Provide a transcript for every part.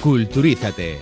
Culturízate.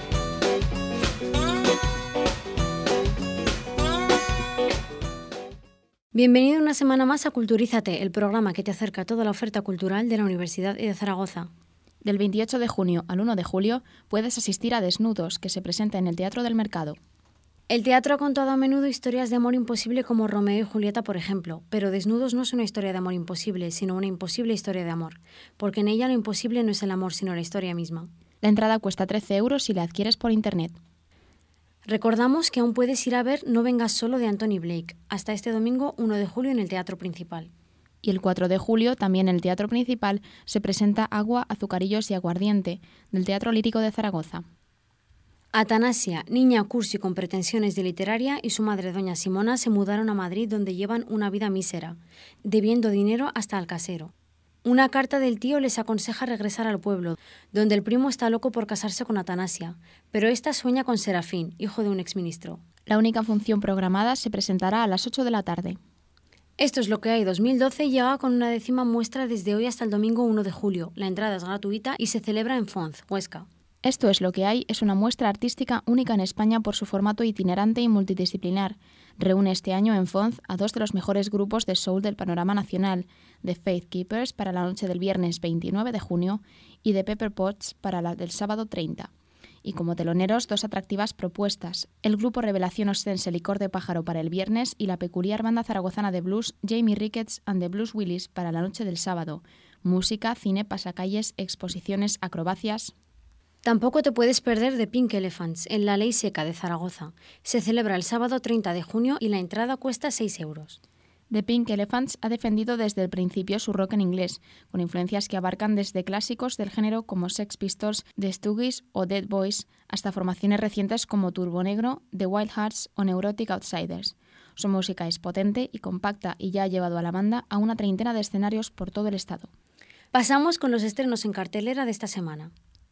Bienvenido una semana más a Culturízate, el programa que te acerca a toda la oferta cultural de la Universidad de Zaragoza. Del 28 de junio al 1 de julio puedes asistir a Desnudos, que se presenta en el Teatro del Mercado. El teatro ha contado a menudo historias de amor imposible como Romeo y Julieta, por ejemplo, pero Desnudos no es una historia de amor imposible, sino una imposible historia de amor, porque en ella lo imposible no es el amor, sino la historia misma. La entrada cuesta 13 euros si la adquieres por internet. Recordamos que aún puedes ir a ver No vengas solo de Anthony Blake, hasta este domingo 1 de julio en el Teatro Principal. Y el 4 de julio, también en el Teatro Principal, se presenta Agua, Azucarillos y Aguardiente, del Teatro Lírico de Zaragoza. Atanasia, niña cursi con pretensiones de literaria, y su madre doña Simona se mudaron a Madrid, donde llevan una vida mísera, debiendo dinero hasta al casero. Una carta del tío les aconseja regresar al pueblo, donde el primo está loco por casarse con Atanasia, pero ésta sueña con Serafín, hijo de un exministro. La única función programada se presentará a las 8 de la tarde. Esto es lo que hay 2012 y llega con una 10ª muestra desde hoy hasta el domingo 1 de julio. La entrada es gratuita y se celebra en Fonz, Huesca. Esto es lo que hay es una muestra artística única en España por su formato itinerante y multidisciplinar. Reúne este año en Fonz a dos de los mejores grupos de soul del panorama nacional, The Faith Keepers para la noche del viernes 29 de junio y The Pepper Pots para la del sábado 30. Y como teloneros, dos atractivas propuestas, el grupo Revelación Ostense Licor de Pájaro para el viernes y la peculiar banda zaragozana de blues Jamie Ricketts and the Blues Willis para la noche del sábado. Música, cine, pasacalles, exposiciones, acrobacias. Tampoco te puedes perder The Pink Elephants en la Ley Seca de Zaragoza. Se celebra el sábado 30 de junio y la entrada cuesta 6 euros. The Pink Elephants ha defendido desde el principio su rock en inglés, con influencias que abarcan desde clásicos del género como Sex Pistols, The Stooges o Dead Boys, hasta formaciones recientes como Turbo Negro, The Wild Hearts o Neurotic Outsiders. Su música es potente y compacta y ya ha llevado a la banda a una 30 de escenarios por todo el estado. Pasamos con los estrenos en cartelera de esta semana.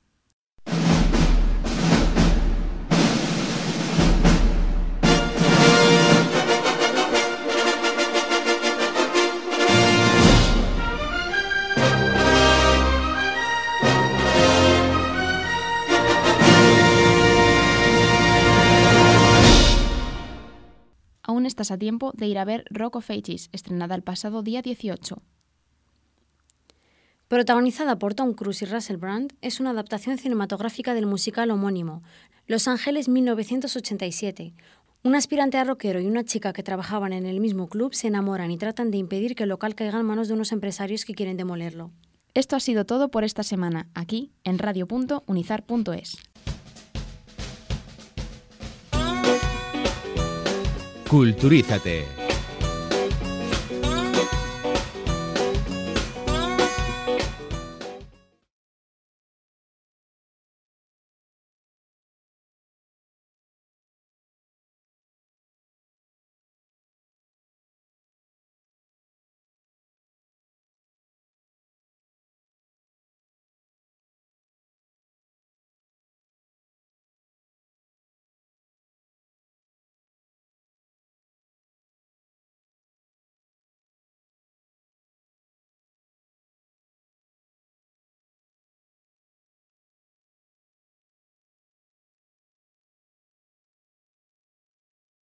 Aún estás a tiempo de ir a ver Rock of Ages, estrenada el pasado día 18. Protagonizada por Tom Cruise y Russell Brand, es una adaptación cinematográfica del musical homónimo, Los Ángeles 1987. Un aspirante a rockero y una chica que trabajaban en el mismo club se enamoran y tratan de impedir que el local caiga en manos de unos empresarios que quieren demolerlo. Esto ha sido todo por esta semana, aquí en radio.unizar.es. Culturízate.